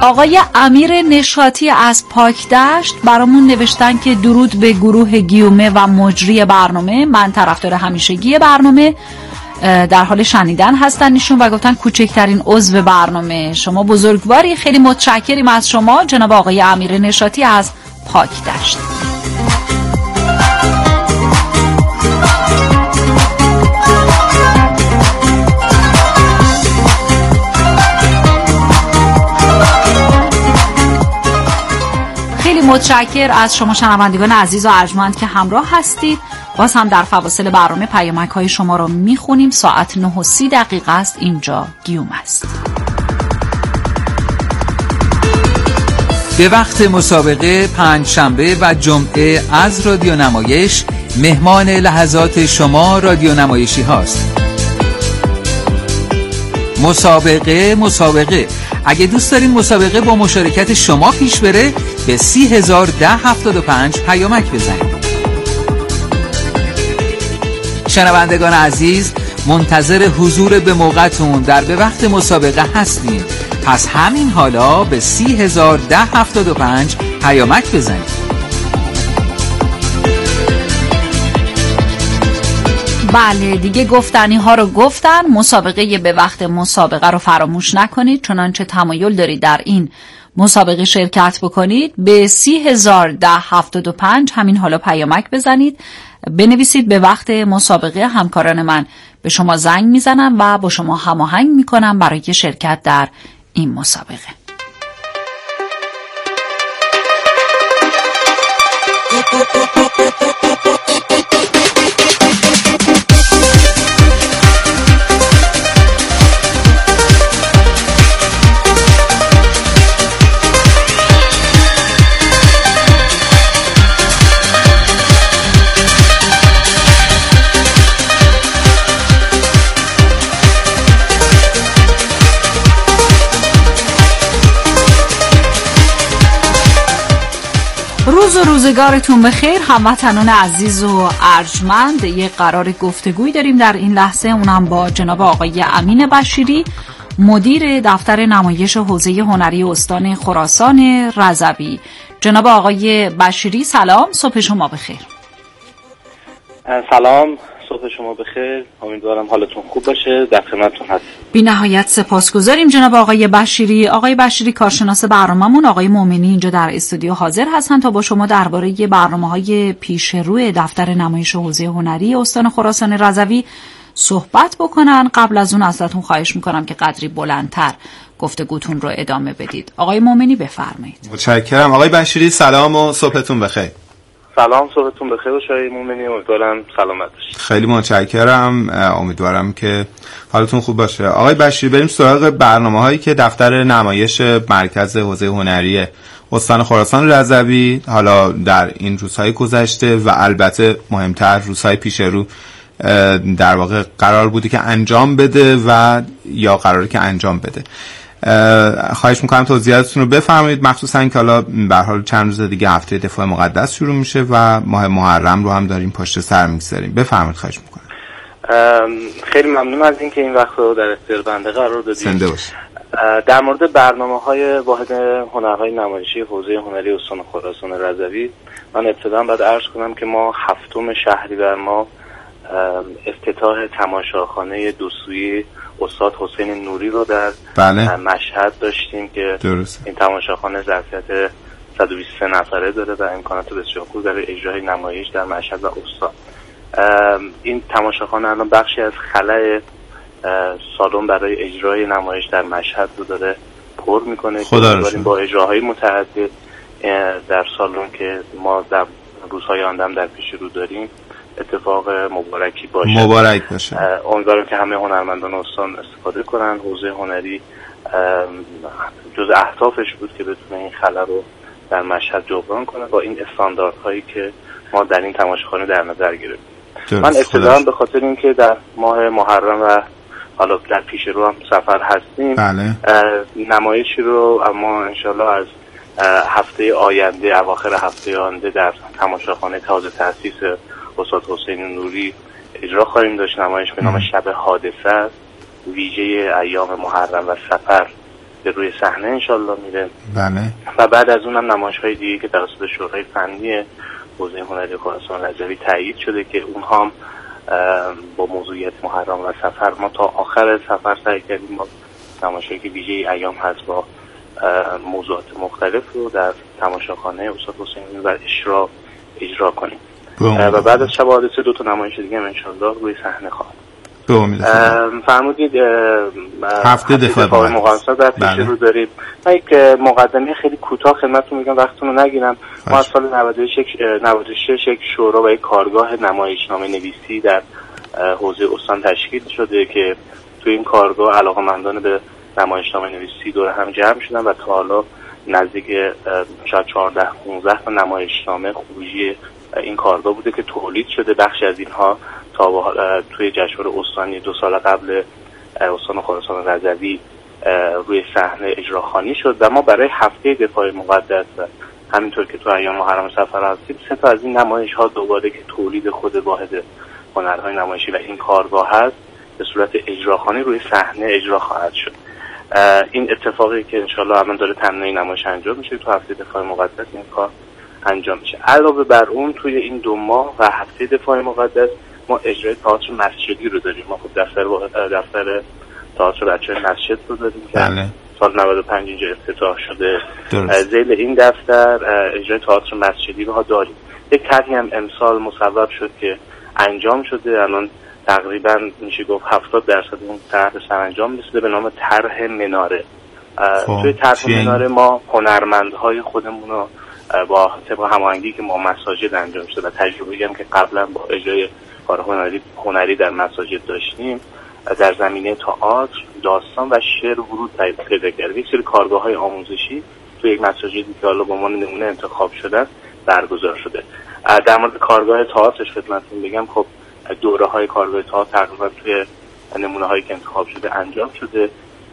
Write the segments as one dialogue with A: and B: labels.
A: آقای امیر نشاطی از پاکدشت برامون نوشتن که درود به گروه گیومه و مجری برنامه. من طرفدار همیشگی برنامه، در حال شنیدن هستن ایشون و گفتن کوچکترین عضو برنامه. شما بزرگواری، خیلی متشکریم از شما جناب آقای امیر نشاطی از پاکدشت. متشکر از شما شنوندگان عزیز و ارجمند که همراه هستید. باز هم در فواصل برنامه پیامک های شما رو میخونیم. ساعت 9:30 است. اینجا گیوم است.
B: به وقت مسابقه پنجشنبه و جمعه از رادیو نمایش مهمان لحظات شما رادیو نمایشی هاست. مسابقه اگه دوست دارین مسابقه با مشارکت شما پیش بره به 301075 پیامک بزنید. شنوندگان عزیز، منتظر حضور به موقعتون در به وقت مسابقه هستیم. پس همین حالا به 301075 پیامک بزنید.
A: بله دیگه گفتنی ها رو گفتن. مسابقه به وقت مسابقه رو فراموش نکنید. چنانچه تمایل دارید در این مسابقه شرکت بکنید به 301075 همین حالا پیامک بزنید، بنویسید به وقت مسابقه. همکاران من به شما زنگ میزنن و با شما هماهنگ میکنن برای شرکت در این مسابقه. روز و روزگارتون بخیر هموطنان عزیز و ارجمند. یک قرار گفتگوی داریم در این لحظه، اونم با جناب آقای امین بشیری، مدیر دفتر نمایش حوزه هنری استان خراسان رضوی. جناب آقای بشیری سلام، صبح شما بخیر.
C: سلام، صبح شما بخیر. امیدوارم حالتون خوب باشه. در خدمتتون هستم.
A: بی نهایت سپاسگزاریم جناب آقای بشیری. آقای بشیری کارشناس برنامه‌مون آقای مومنی اینجا در استودیو حاضر هستن تا با شما درباره برنامه‌های پیش روی دفتر نمایش حوزه هنری استان خراسان رضوی صحبت بکنن. قبل از اون ازتون خواهش میکنم که قدری بلندتر گفتگوتون رو ادامه بدید. آقای مومنی بفرمایید.
D: متشکرم. آقای بشیری سلام و صبحتون بخیر.
C: سلام، صبحتون بخیر باشه آقای مومنی. امیدوارم سلامت باشید.
D: خیلی متشکرم. امیدوارم که حالتون خوب باشه. آقای بشیری بریم سراغ برنامه‌هایی که دفتر نمایش مرکز حوزه هنری استان خراسان رضوی حالا در این روزهای گذشته و البته مهمتر روزهای پیش رو در واقع قرار بوده که انجام بده و یا قراره که انجام بده. خواهش میکنم توضیحاتتون رو بفرمایید، مخصوصا که حالا به هر حال چند روز دیگه هفته دفاع مقدس شروع میشه و ماه محرم رو هم داریم پشت سر میگذاریم. بفرمایید. خواهش میکنم.
C: خیلی ممنون از اینکه این وقت رو در اختیار بنده قرار دادید.
D: زنده باشید.
C: در مورد برنامه‌های واحد هنرهای نمایشی حوزه هنری استان خراسان رضوی من ابتدا باید عرض کنم که ما 7 شهریور ما افتتاح تماشاخانه دوسویی استاد حسین نوری رو در مشهد داشتیم که درسته. این تماشاخانه ظرفیت 123 نفره داره و امکانات بسیار خوب برای اجرای نمایش در مشهد و استان. این تماشاخانه الان بخشی از خلأ سالن برای اجرای نمایش در مشهد رو داره پر میکنه. با اجراهای متعدد در سالن که ما در روزهای آندم در پیش رو داریم اتفاق مبارکی باشه.
D: مبارک باشه.
C: امیدوارم که همه هنرمندان استان استفاده کنن. حوزه هنری جز اهدافش بود که بتونه این خلأ رو در مشهد جبران کنه با این استانداردهایی که ما در این تماشاخانه در نظر گرفتیم. من ابتداً به خاطر اینکه در ماه محرم و حالا در پیش رو هم سفر هستیم نمایشی رو اما انشالله از هفته آینده، اواخر هفته آینده در تماشاخانه تازه تأسیس استاد حسین نوری اجرا خواهیم داشت. نمایش به نام شب حادثه است، ویژه ایام محرم و سفر به روی صحنه انشالله میره.
D: بله.
C: و بعد از اونم نمایش‌های دیگه که توسط شورای فنی حوزه هنری خراسان رضوی تایید شده که اونها هم با موضوعیت محرم و سفر ما تا آخر سفر سعی کردیم با نمایش‌هایی که ویژه ایام هست با موضوعات مختلف رو در تماشاخانه استاد حسینی و اجرا کنیم. و بعد از شب حادثه 2 تا نمایش دیگه هم انشالله روی صحنه خواهد.
D: به امید
C: فرمودید
D: هفته دفاع
C: مقایسه در پیش رو داریم. من یک مقدمه خیلی کوتاه خدمتتون میگم وقتتون رو نگیرم. ما از سال 96 یک شورا و یک کارگاه نمایشنامه نویسی در حوزه استان تشکیل شده که تو این کارگاه علاقه‌مندان به نمایشنامه نویسی دور هم جمع شدن و تا حالا نزدیک شاید 14-15 تا نمایشنامه خروجی این کارگاه بوده که تولید شده. بخش از اینها تا توی جشنواره استانی 2 سال قبل استان خراسان رضوی روی صحنه اجراخوانی شد و ما برای هفته دفاع مقدس و همینطور که تو ایام محرم سفر هستیم 3 تا از این نمایش ها دوباره که تولید خود واحد هنرهای نمایشی و این کارگاه هست به صورت اجراخوانی روی صحنه اجرا خواهد شد. این اتفاقی که انشالله الان داره تمرین نمایش انجام میشه تو هفته دفاع مقدس این کار انجام میشه. علاوه بر اون توی این 2 ماه و هفته دفاع مقدس ما اجرای تئاتر مسجدی رو داریم. ما خب دفتر تئاتر بچه‌های مسجد رو داریم که سال 95 اینجا افتتاح شده. ذیل این دفتر اجرای تئاتر مسجدی رو داریم. یک طرحی هم امسال مصوب شد که انجام شده. الان تقریبا میشه گفت 70% اون طرح سرانجام رسیده به نام طرح مناره. توی طرح مناره ما هنرمندهای خودمون رو با طبق هماهنگی که ما مساجد انجام شده و تجربه‌ای هم که قبلا با اجرای کار هنری در مساجد داشتیم در زمینه تئاتر، داستان و شعر ورود پیدا کرده. یک سری کارگاه‌های آموزشی توی یک مساجدی که حالا با عنوان نمونه انتخاب شده برگزار شده. در مورد کارگاه تئاترش خدمتتون بگم خب دوره‌های کارگاه تئاتر تقریبا توی نمونه‌هایی که انتخاب شده انجام شده.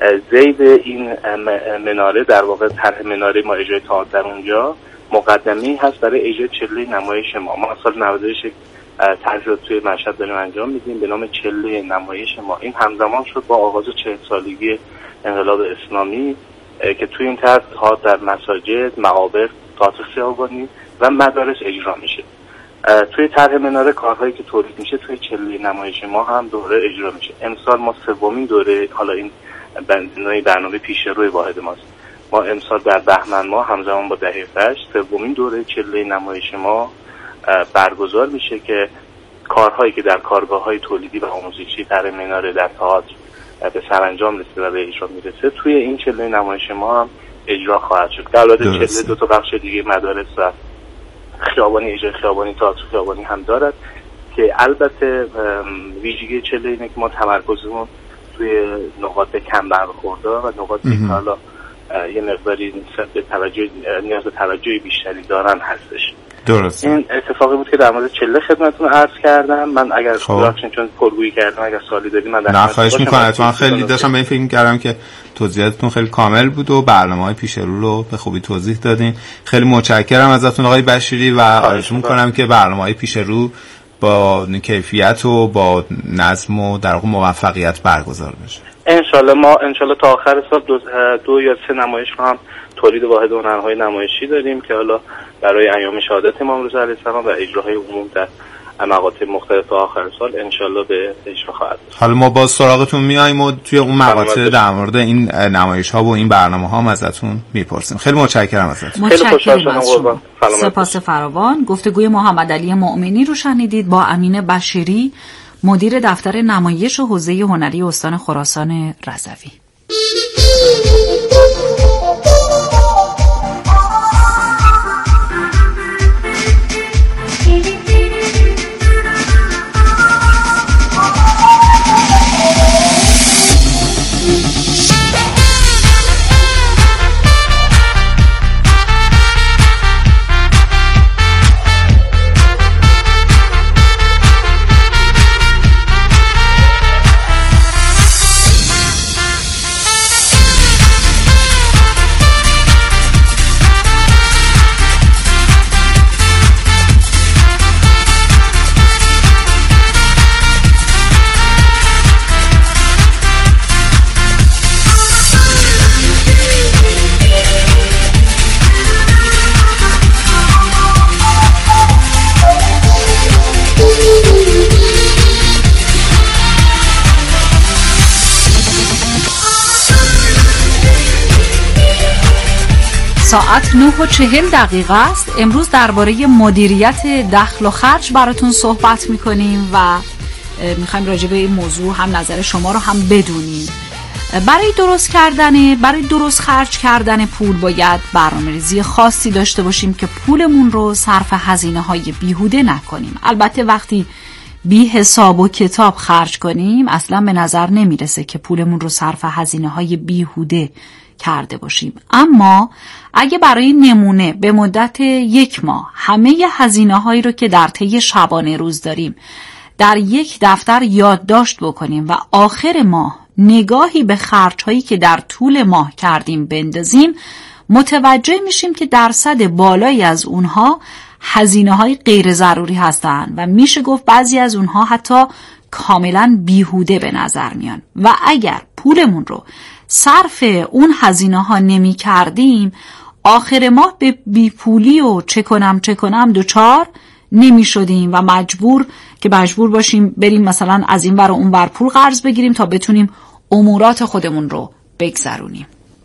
C: ذیل این مناره در واقع طرح مناره ما اجرای تئاتر در اونجا مقدمه‌ای هست برای اجرای چله نمایش ما. ما سال 96 طرح توی مشهد داریم انجام میدیم به نام چله نمایش ما. این همزمان شد با آغاز 40 سالگی انقلاب اسلامی که توی این طرح در مساجد، معابر، تئاتر خیابانی و مدارس اجرا میشه. توی طرح مناره کارهایی که تولید میشه توی چله نمایش ما هم دوره اجرا میشه. امسال ما 3مین دوره، حالا این برنامه پیشروی واحد ماست، ما امسال در بهمن ماه همزمان با دهه فجر 3مین دوره چله نمایش ما برگزار میشه که کارهایی که در کارگاه‌های تولیدی و آموزشی طرح مناره در تئاتر به سرانجام رسیده و به اجرا میرسه توی این چله نمایش ما هم اجرا خواهد شد. البته چله 2 تا بخش دیگه مدارس و خیابانی، اجرای خیابانی، تئاتر خیابانی هم دارد که البته ویژگی چله اینه که ما تمرکزمون توی نقاط کم برخورده و نقاطی که حالا یه مقداری نیاز به توجه بیشتری دارن هستش.
D: درست.
C: این اتفاقی بود که در مورد چله خدمتتون عرض کردم. من اگر چون پرگویی کردم اگر سوالی دارید من
D: نه خواهش می‌کنم. اتفاقا خیلی داشتم به این فکر کردم که توضیحاتتون خیلی کامل بود و برنامه‌های پیش رو به خوبی توضیح دادین. خیلی متشکرم ازتون آقای بشیری و آرزو می‌کنم که برنامه‌های پیش رو با کیفیت و با نظم و در واقع موفقیت برگزار بشه. انشالله تا آخر سال 2 یا 3 نمایش رو هم تولید واحد هنرهای نمایشی داریم که حالا برای ایام شهادت امام رضا علیه السلام و اجراهای عموم در مقاطع مختلف تا آخر سال انشالله به اجرا خواهد بود. حالا ما با سراغتون میایم و توی اون مقاطع در مورد این نمایش ها و این برنامه ها هم ازتون میپرسیم. خیلی متشکرم ازتون.
A: متشکرم از شما. سپاس فراوان. گفتگوی محمد علی مؤمنی رو شنیدید با امین بشیری، مدیر دفتر نمایش و حوزه هنری استان خراسان رضوی. ساعت 9:40 است. امروز درباره مدیریت دخل و خرج براتون صحبت میکنیم و میخوایم راجع به این موضوع هم نظر شما رو هم بدونیم. برای درست خرج کردن پول باید برنامه‌ریزی خاصی داشته باشیم که پولمون رو صرف هزینه‌های بیهوده نکنیم. البته وقتی بی حساب و کتاب خرج کنیم اصلا به نظر نمیرسه که پولمون رو صرف هزینه‌های بیهوده کرده باشیم. اما اگه برای نمونه به مدت 1 ماه همه هزینه‌هایی رو که در طی شبانه روز داریم در یک دفتر یادداشت بکنیم و آخر ماه نگاهی به خرج‌هایی که در طول ماه کردیم بندازیم، متوجه میشیم که درصد بالایی از اونها هزینه‌های غیر ضروری هستند و میشه گفت بعضی از اونها حتی کاملا بیهوده به نظر میان و اگر پولمون رو صرف اون هزینه‌ها نمی کردیم آخر ماه به بیپولی و چه کنم دوچار نمی شدیم و مجبور باشیم بریم مثلا از این ور و اون ور پول قرض بگیریم تا بتونیم امورات خودمون رو بگذرونیم.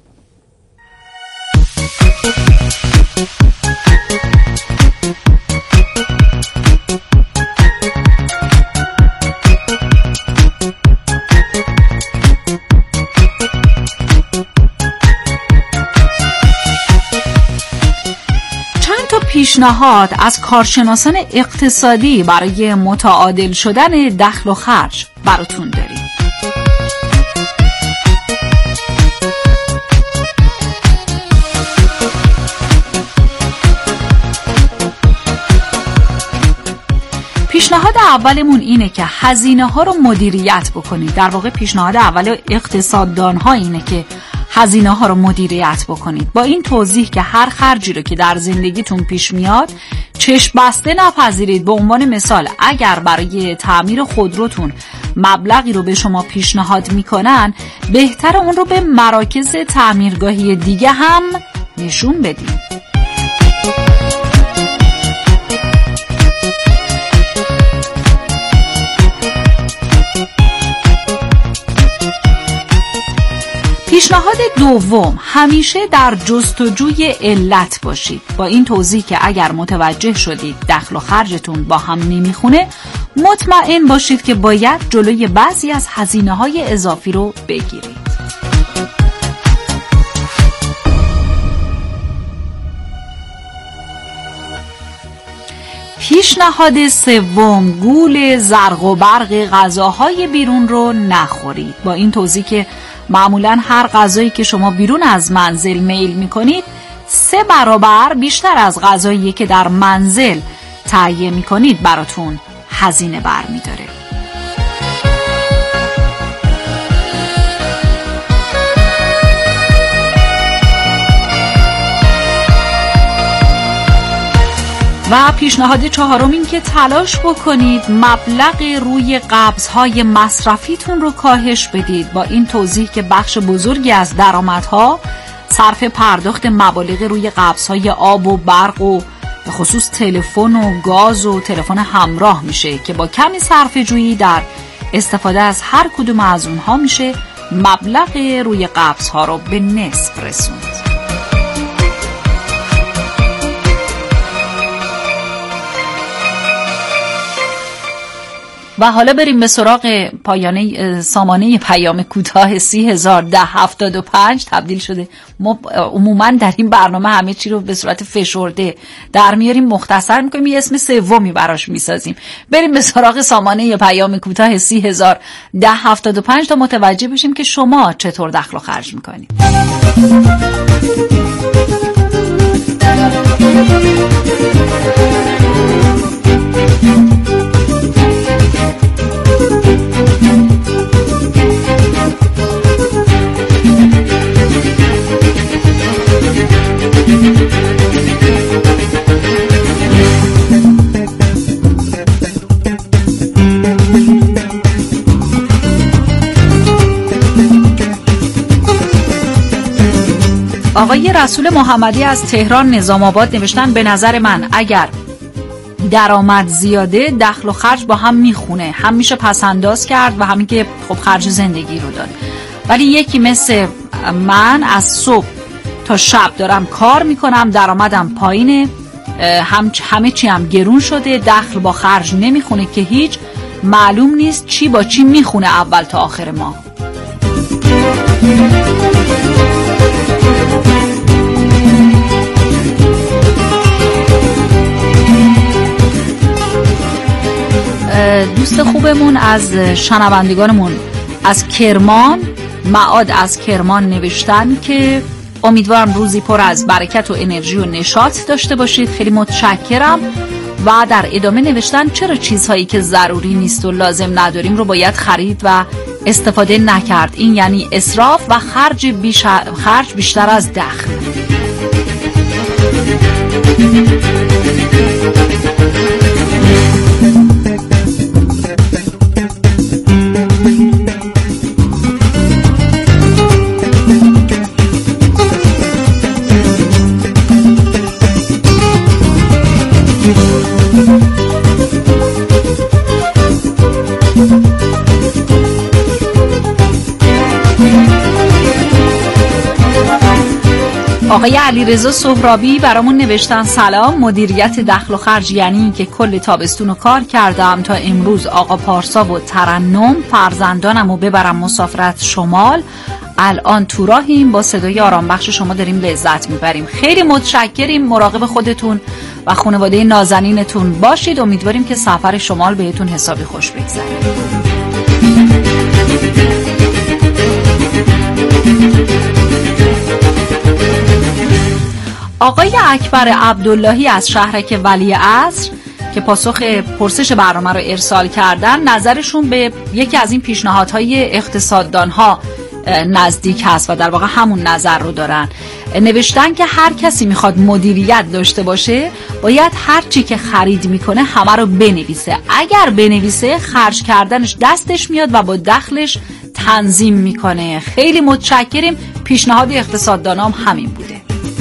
A: پیشنهاد از کارشناسان اقتصادی برای متعادل شدن دخل و خرج براتون داریم. پیشنهاد اولمون اینه که هزینه ها رو مدیریت بکنید. در واقع پیشنهاد اول اقتصاددان ها اینه که هزینه ها رو مدیریت بکنید، با این توضیح که هر خرجی رو که در زندگیتون پیش میاد چشم بسته نپذیرید. به عنوان مثال اگر برای تعمیر خودروتون مبلغی رو به شما پیشنهاد میکنن، بهتر اون رو به مراکز تعمیرگاهی دیگه هم نشون بدید. پیشنهاد دوم، همیشه در جستجوی علت باشید. با این توضیح که اگر متوجه شدید دخل و خرجتون با هم نمیخونه، مطمئن باشید که باید جلوی بعضی از هزینه‌های اضافی رو بگیرید. پیشنهاد سوم، گول زرق و برق غذاهای بیرون رو نخورید. با این توضیح که معمولاً هر غذایی که شما بیرون از منزل میل میکنید 3 برابر بیشتر از غذایی که در منزل تهیه میکنید براتون هزینه برمیداره. و پیشنهاد چهارم این که تلاش بکنید مبلغ روی قبض‌های مصرفیتون رو کاهش بدید. با این توضیح که بخش بزرگی از درآمدها صرف پرداخت مبالغ روی قبض‌های آب و برق و به خصوص تلفن و گاز و تلفن همراه میشه که با کمی صرفه‌جویی در استفاده از هر کدوم از اونها میشه مبلغ روی قبض‌ها رو به نصف رسوند. و حالا بریم به سراغ سامانه پیام کوتاه 301075 تبدیل شده. ما عموما در این برنامه همه چی رو به صورت فشرده در میاریم، مختصر میکنیم، یه اسم سومی براش میسازیم. بریم به سراغ سامانه پیام کوتاه 301075 تا متوجه بشیم که شما چطور دخل و خرج میکنید. آقای رسول محمدی از تهران نظام آباد نوشتن به نظر من اگر درآمد زیاده دخل و خرج با هم میخونه، هم میشه پس انداز کرد و همین که خب خرج زندگی رو داد. ولی یکی مثل من از صبح تا شب دارم کار میکنم، درآمدم پایینه، همه چی هم گرون شده، دخل با خرج نمیخونه که هیچ، معلوم نیست چی با چی میخونه اول تا آخر ماه. دوست خوبمون از شنوندگانمون از کرمان، معاد از کرمان نوشتن که امیدوارم روزی پر از برکت و انرژی و نشاط داشته باشید. خیلی متشکرم. و در ادامه نوشتن چرا چیزهایی که ضروری نیست و لازم نداریم رو باید خرید و استفاده نکرد؟ این یعنی اسراف و خرج بیشتر از دخل. آقای علیرضا سهرابی برامون نوشتن سلام، مدیریت دخل و خرج یعنی این که کل تابستون رو کار کردم تا امروز آقا پارسا و ترنم فرزندانم رو ببرم مسافرت شمال. الان تو راهیم، با صدای آرام بخش شما داریم لذت میبریم. خیلی متشکریم. مراقب خودتون و خانواده نازنینتون باشید. امیدواریم که سفر شمال بهتون حسابی خوش بگذره. آقای اکبر عبداللهی از شهرک ولی عصر که پاسخ پرسش برنامه رو ارسال کردن، نظرشون به یکی از این پیشنهادهای اقتصاددانها نزدیک هست و در واقع همون نظر رو دارن. نوشتن که هر کسی میخواد مدیریت داشته باشه باید هر چی که خرید میکنه همه رو بنویسه. اگر بنویسه خرج کردنش دستش میاد و با دخلش تنظیم میکنه. خیلی متشکریم. پیشنهاد اقتصاددانام همین بوده.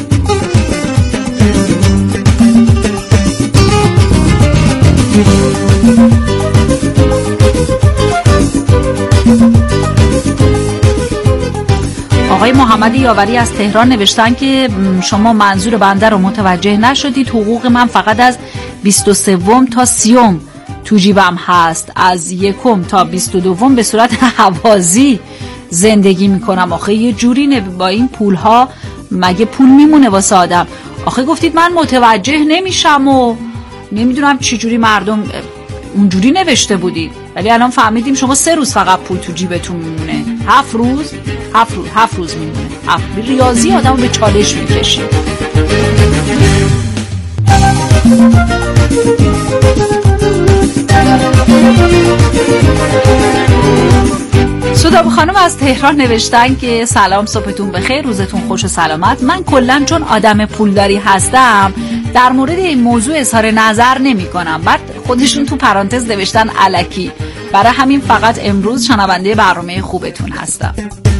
A: آقای محمد یاوری از تهران نوشتن که شما منظور بنده رو متوجه نشدید. حقوق من فقط از 23 تا 30 تو جیبم هست. از 1 تا 22 به صورت حوازی زندگی میکنم. آخه یه جوری با این پول ها مگه پول میمونه واسه آدم؟ آخه گفتید من متوجه نمیشم و نمیدونم چی جوری مردم اونجوری نوشته بودید، ولی الان فهمیدیم شما 3 روز فقط پول تو جیبتون میمونه. 7 روز میمونه. ریاضی آدمو به چالش میکشه. سودابه خانم از تهران نوشتن که سلام، صبحتون بخیر، روزتون خوش و سلامت. من کلا چون آدم پولداری هستم در مورد این موضوع اظهار نظر نمی کنم. بعد خودشون تو پرانتز نوشتن الکی. برای همین فقط امروز شنونده برنامه خوبتون هستم.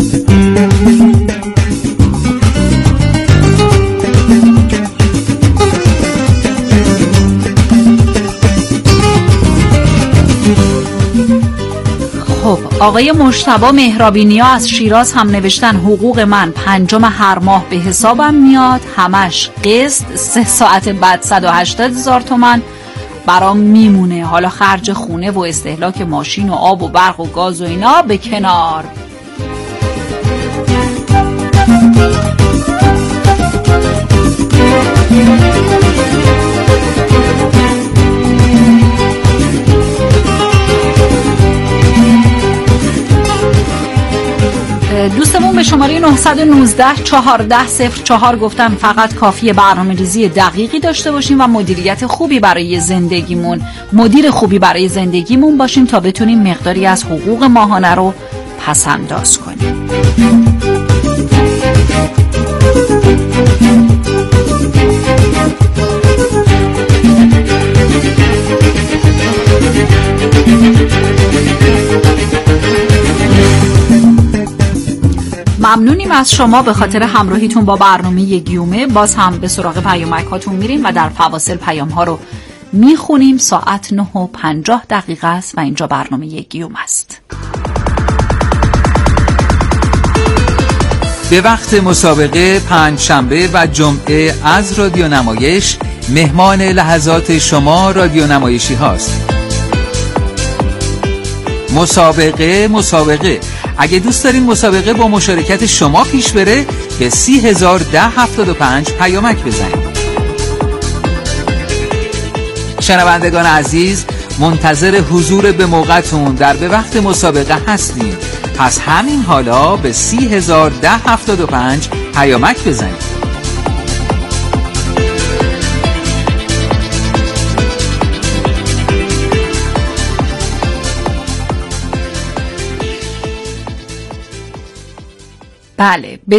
A: خب آقای مجتبی مهرابینیا از شیراز هم نوشتن حقوق من 5 هر ماه به حسابم میاد، همش قسط، 3 ساعت بعد 180,000 تومان برام میمونه. حالا خرج خونه و استهلاک ماشین و آب و برق و گاز و اینا به کنار. دوستمون به شماره 919 1404 گفتن فقط کافیه برنامه‌ریزی دقیقی داشته باشیم و مدیر خوبی برای زندگیمون باشیم تا بتونیم مقداری از حقوق ماهانه رو پس انداز کنیم. ممنونیم از شما به خاطر همراهیتون با برنامه گیومه. باز هم به سراغ پیامک هاتون میریم و در فواصل پیام ها رو میخونیم. ساعت 9:50 است و اینجا برنامه گیوم است.
B: به وقت مسابقه پنجشنبه و جمعه از رادیو نمایش مهمان لحظات شما رادیو نمایشی هاست. مسابقه اگه دوست دارین مسابقه با مشارکت شما پیش بره به 301075 پیامک بزنید. شنوندگان عزیز، منتظر حضور به موقعتون در به وقت مسابقه هستیم. پس همین حالا به 301075 پیامک بزنید.
A: بله، به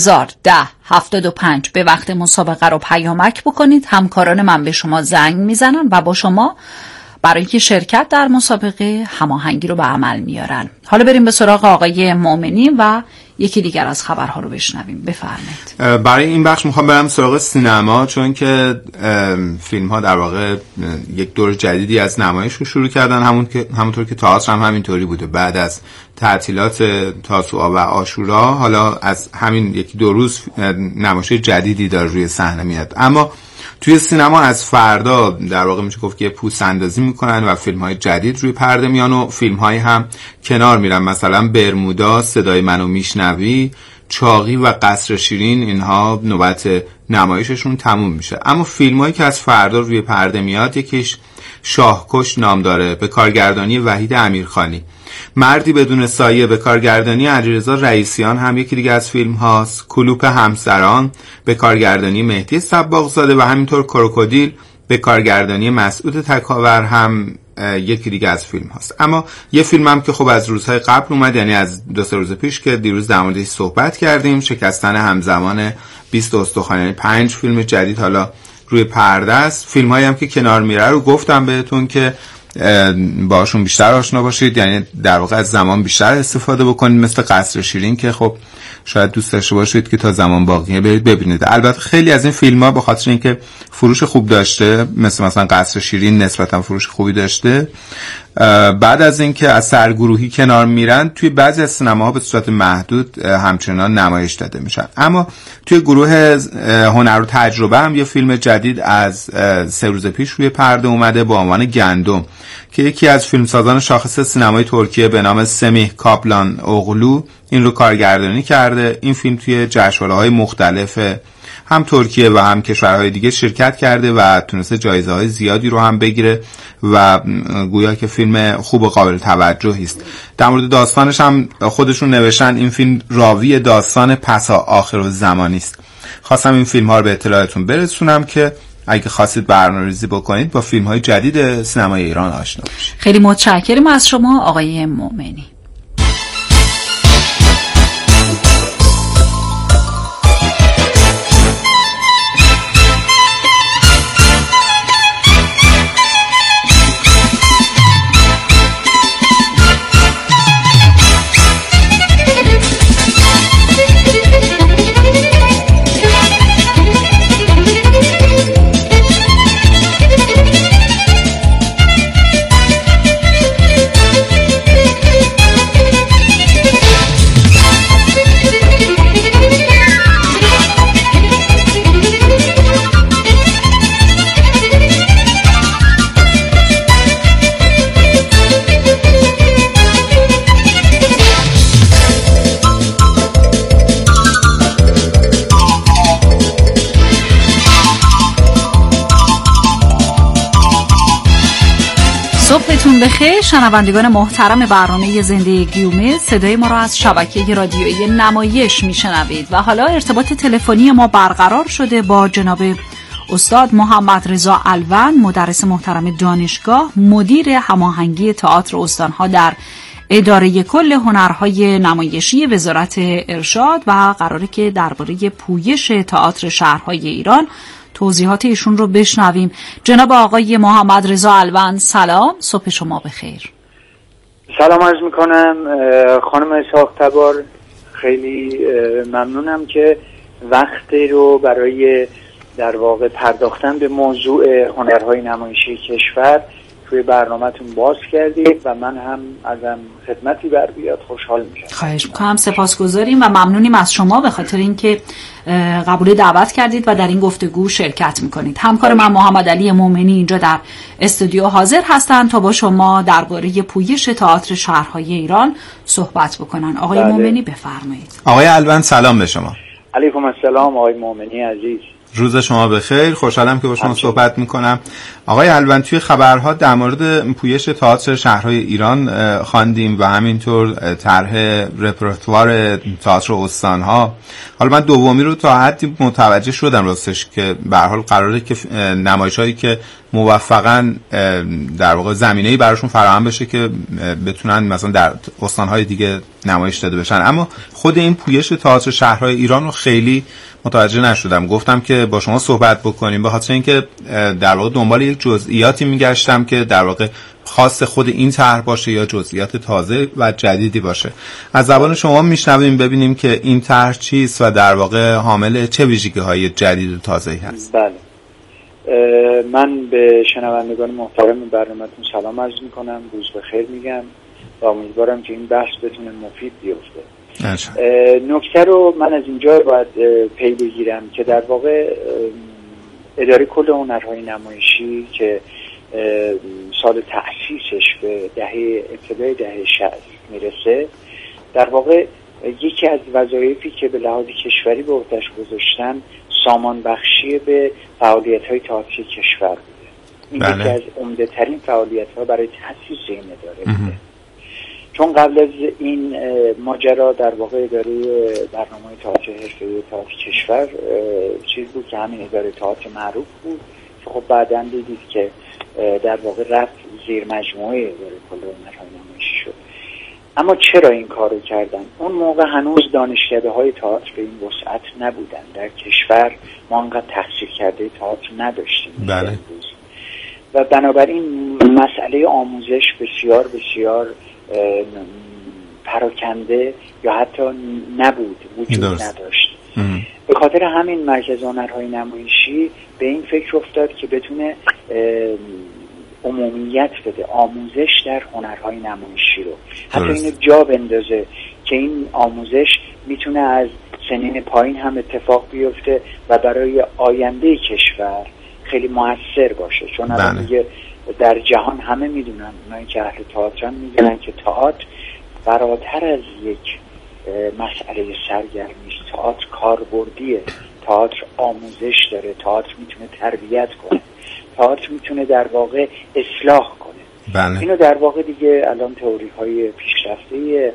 A: 301075 به وقت مسابقه رو پیامک بکنید. همکاران من به شما زنگ میزنن و با شما برای اینکه شرکت در مسابقه هماهنگی رو به عمل میارن. حالا بریم به سراغ آقای مومنی و یکی دیگر از خبرها رو بشنویم. بفرمایید.
D: برای این بخش میخوام برم سراغ سینما، چون که فیلم ها در واقع یک دور جدیدی از نمایش رو شروع کردن، همونطور که تئاتر هم همینطوری بوده. بعد از تعطیلات تاسوعا و عاشورا حالا از همین یکی دو روز نمایش جدیدی داره روی صحنه میاد. اما توی سینما از فردا در واقع میشه گفت که پوست اندازی میکنن و فیلم های جدید روی پرده میان و فیلم های هم کنار میرن. مثلا برمودا، صدای منو میشنوی، چاقی و قصر شیرین، اینها نوبت نمایششون تموم میشه. اما فیلم هایی که از فردا روی پرده میاد، یکیش شاهکش نام داره به کارگردانی وحید امیرخانی. مردی بدون سایه به کارگردانی علیرضا رئیسیان هم یکی دیگه از فیلم هاست. کلوپ همسران به کارگردانی مهدی صباغزاده و همینطور کروکودیل به کارگردانی مسعود تکاور هم یکی دیگه از فیلم هاست. اما یه فیلم هم که خب از روزهای قبل اومد، یعنی از 2-3 روز پیش که دیروز در موردش صحبت کردیم، شکستن همزمان 20 استخوان، یعنی 5 فیلم جدید حالا روی پرده است. فیلم هایی هم که کنار میره رو گفتم بهتون که باشون بیشتر آشنا باشید، یعنی در واقع از زمان بیشتر استفاده بکنید، مثل قصر شیرین که خب شاید دوست داشته باشید که تا زمان باقیه برید ببینید. البته خیلی از این فیلم ها به خاطر اینکه فروش خوب داشته، مثلا قصر شیرین نسبتا فروش خوبی داشته، بعد از اینکه از سرگروهی کنار میرن توی بعضی از سینماها به صورت محدود همچنان نمایش داده میشن. اما توی گروه هنر و تجربه هم یه فیلم جدید از 3 روز پیش روی پرده اومده با عنوان گندم که یکی از فیلمسازان شاخص سینمای ترکیه به نام سمیح کاپلان اوغلو این رو کارگردانی کرده. این فیلم توی جشنواره‌های مختلف هم ترکیه و هم کشورهای دیگه شرکت کرده و تونسته جایزه‌های زیادی رو هم بگیره و گویا که فیلم خوب و قابل توجهی است. در مورد داستانش هم خودشون نوشتن این فیلم راوی داستان پسا آخرالزمانی است. خواستم این فیلم ها رو به اطلاعتون برسونم که اگه خواستید برنامه‌ریزی بکنید با فیلم‌های جدید سینمای ایران آشنا بشید.
A: خیلی متشکرم از شما آقای مومنی. صبحتون بخیر شنوندگان محترم برنامه زنده گیومه. صدای ما را از شبکه رادیویی نمایش میشنوید و حالا ارتباط تلفنی ما برقرار شده با جناب استاد محمد رضا الون، مدرس محترم دانشگاه، مدیر هماهنگی تئاتر استانها در اداره کل هنرهای نمایشی وزارت ارشاد و قراره که درباره پویش تئاتر شهرهای ایران توضیحات ایشون رو بشنویم. جناب آقای محمد رضا الون سلام، صبح شما بخیر.
E: سلام عرض میکنم خانم ساختبار، خیلی ممنونم که وقتی رو برای در واقع پرداختن به موضوع هنرهای نمایشی کشور توی برنامه‌تون باز کردید و من هم ازم خدمتی بر بیاد خوشحال میشم.
A: خواهش می‌کنم. سپاسگزاریم و ممنونیم از شما به خاطر اینکه قبول دعوت کردید و در این گفتگو شرکت می‌کنید. همکار من محمد علی مومنی اینجا در استودیو حاضر هستند تا با شما درباره پویش تئاتر شهرهای ایران صحبت بکنن. آقای مومنی بفرمایید.
D: آقای الوند سلام به شما.
E: علیکم السلام آقای مومنی عزیز.
D: روز شما بخیر. خوشحالم که با شما صحبت میکنم. آقای الوند، توی خبرها در مورد پویش تئاتر شهرهای ایران خواندیم و همینطور طرح رپرتوار تئاتر استانها. حالا من دومی رو تا حدی متوجه شدم راستش که به هر حال قراره که نمایشایی که موفقاً در واقع زمینه‌ای براشون فراهم بشه که بتونن مثلا در استانهای دیگه نمایش داده بشن، اما خود این پویش تئاتر شهرهای ایران رو خیلی متوجه نشدم. گفتم که با شما صحبت بکنیم به خاطر اینکه در واقع دنبال یک جزئیاتی میگشتم که در واقع خاص خود این طرح باشه یا جزئیات تازه و جدیدی باشه. از زبان شما میشنویم ببینیم که این طرح چیست و در واقع حامل چه ویژگی‌های جدید و تازه‌ای هست.
E: بله، من به شنوندگان محترم برنامه‌تون سلام عرض میکنم، روز بخیر میگم و امیدوارم که این بحث بتونه مفید بیفته. نکته رو من از اینجا باید پی بگیرم که در واقع اداره کل هنرهای نمایشی که سال تأسیسش به ابتدای دهه 60 میرسه، در واقع یکی از وظایفی که به لحاظ کشوری به عهده‌اش گذاشتن سامان بخشی به فعالیت‌های تئاتری کشور بوده. این یکی از عمده‌ترین فعالیت‌ها برای تأسیس این اداره بوده. چون قبل از این ماجرا در واقع اداره برنامه تئاتر حرفه‌ای تئاتر کشور چیز بود که همین اداره تئاتر معروف بود که خب بعداً دیدید که در واقع رفت زیر مجموعه اداره کل هنرهای نمایشی شد. اما چرا این کارو کردن؟ اون موقع هنوز دانشکده‌های تئاتر به این وسعت نبودن. در کشور ما انقدر تحصیل کرده تئاتر نداشتیم.
D: بله.
E: و بنابراین مسئله آموزش بسیار بسیار پراکنده یا حتی نبود، وجود نداشت. به خاطر همین مرکز هنرهای نمایشی به این فکر افتاد که بتونه عمومیت بده آموزش در هنرهای نمایشی رو، حتی اینو جا بندازه که این آموزش میتونه از سنین پایین هم اتفاق بیفته و برای آینده کشور خیلی موثر باشه. چون الان دیگه در جهان همه میدونن، اونایی که اهل تئاترن میدونن که تئاتر فراتر از یک مسئله سرگرمی است. تئاتر کاربردیه، تئاتر آموزش داره، تئاتر میتونه تربیت کنه، تئاتر میتونه در واقع اصلاح کنه.
D: بله. اینو
E: در واقع دیگه الان تئوری های پیشرفته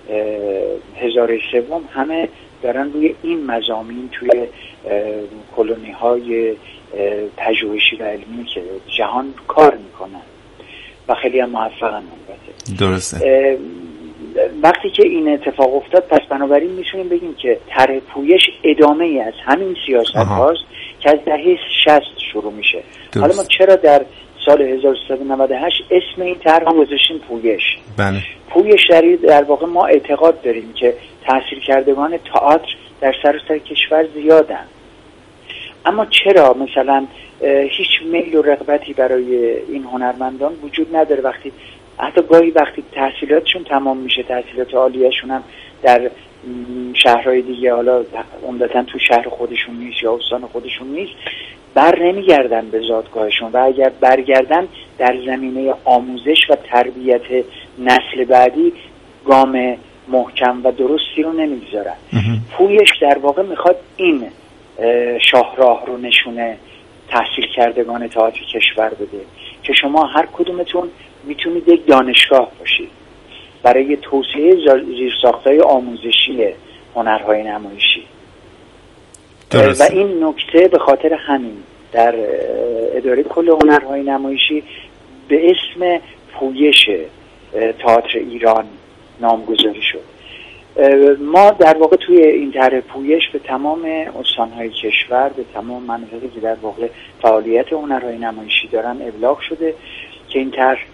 E: هزاره سوم همه دارن روی این مضامین توی کلونی های پژوهشی و علمی که جهان کار میکنن و خیلی هم موفقن. البته
D: درسته.
E: وقتی که این اتفاق افتاد، پس بنابراین میتونیم بگیم که طرح پویش ادامه ای از همین سیاست هاست که از دهه 60 شروع میشه. حالا ما چرا در سال 1398 اسم این طرح گذاشتیم پویش؟
D: بله.
E: پویش در واقع ما اعتقاد داریم که تاثیرکردگان تئاتر در سراسر کشور زیادن، اما چرا مثلا هیچ میل و رغبتی برای این هنرمندان وجود نداره؟ وقتی حتی گاهی وقتی تحصیلاتشون تمام میشه، تحصیلات عالیه‌شون هم در شهرهای دیگه، حالا عمدتاً تو شهر خودشون نیست یا استان خودشون نیست، بر نمیگردن به زادگاهشون و اگر برگردن در زمینه آموزش و تربیت نسل بعدی گام محکم و درستی رو نمیگذارن. پویش در واقع میخواد این شاهراه رو نشونه تحصیل کردگان تئاتر کشور بده که شما هر کدومتون میتونید یک دانشگاه باشید برای توسعه زیرساخت‌های آموزشی هنرهای نمایشی. و این نکته به خاطر همین در اداره کل هنرهای نمایشی به اسم پویش تئاتر ایران نامگذاری شد. ما در واقع توی این طرح پویش به تمام استان‌های کشور، به تمام مناطقی که در واقع فعالیت هنرهای نمایشی دارن ابلاغ شده که این طرح